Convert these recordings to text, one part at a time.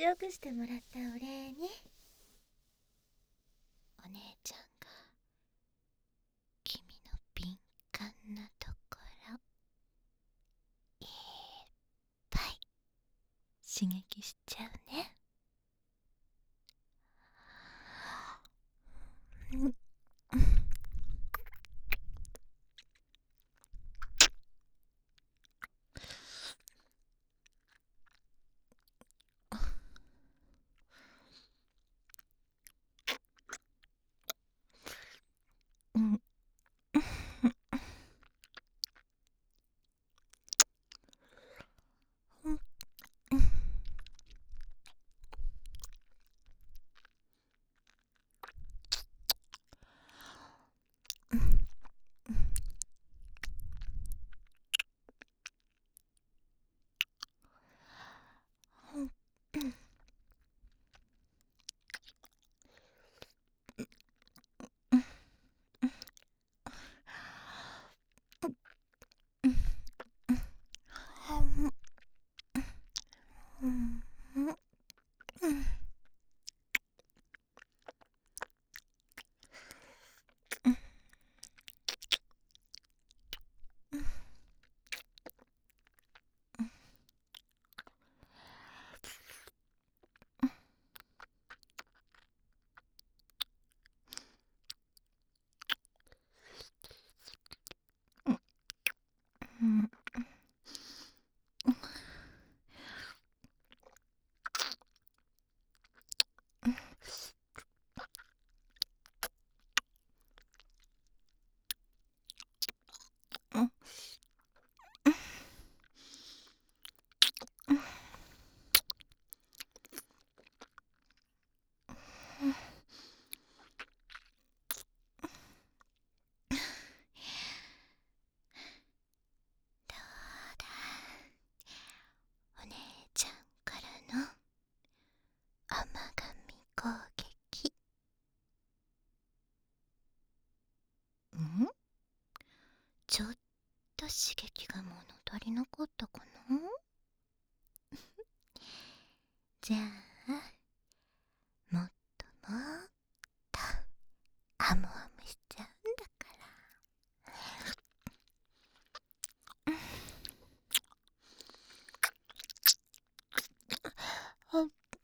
よくしてもらったお礼に、お姉ちゃんが君の敏感なところいっぱい刺激しちゃうね。お姉ちゃんからの甘噛み攻撃。ちょっと刺激が物足りなかったかな。じゃあもっともっとアムアムしちゃうんだから。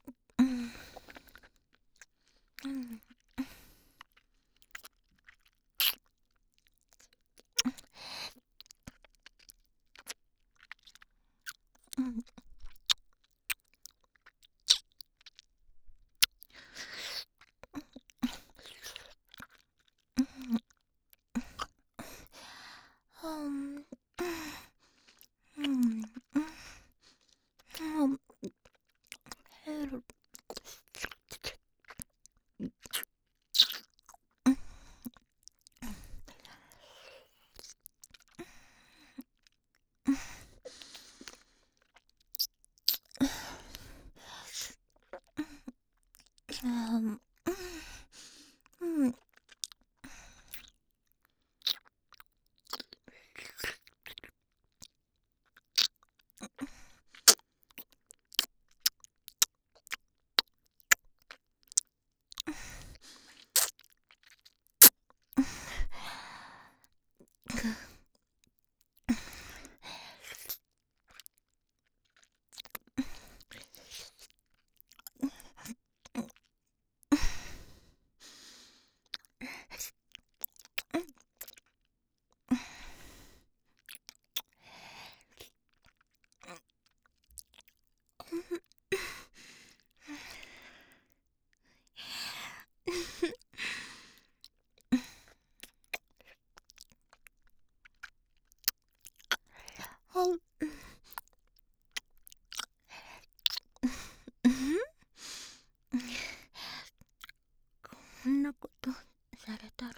こんなことされたら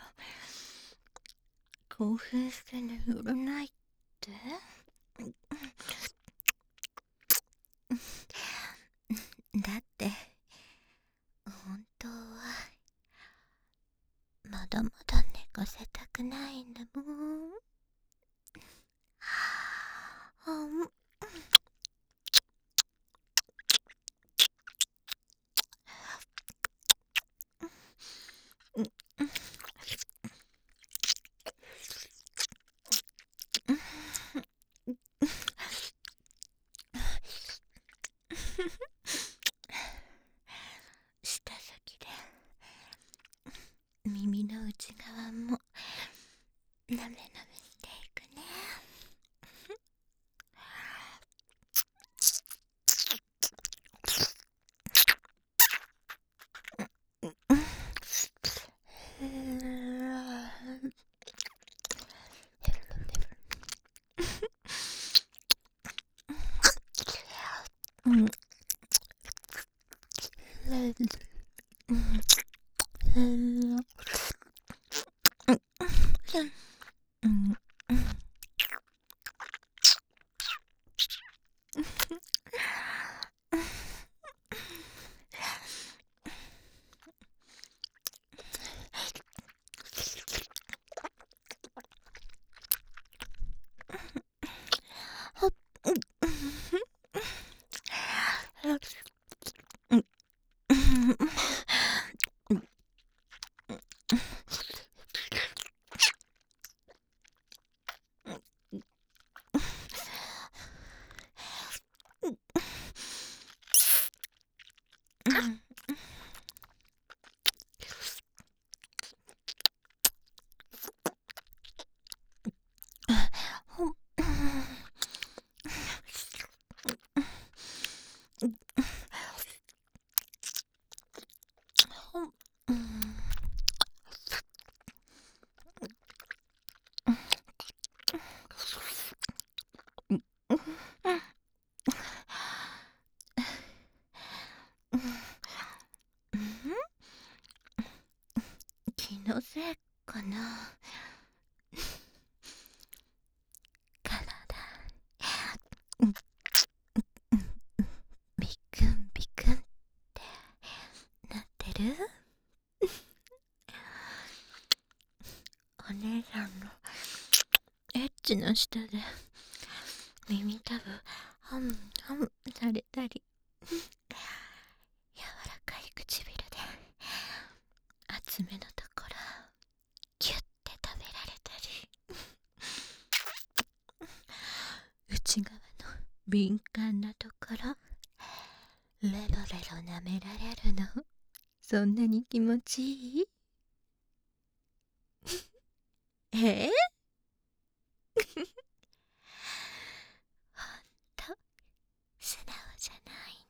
興奮して眠れないって。だって本当はまだまだ寝かせたくないんだもん。 耳の内側もなめなめしていくね。気のせいかな。体ビクンビクンってなってる？お姉さんのエッチな舌で耳たぶハムハムされたり、柔らかい唇で厚めのところキュッて食べられたり、内側の敏感なところレロレロ舐められるの、そんなに気持ちいい？えほんと素直じゃない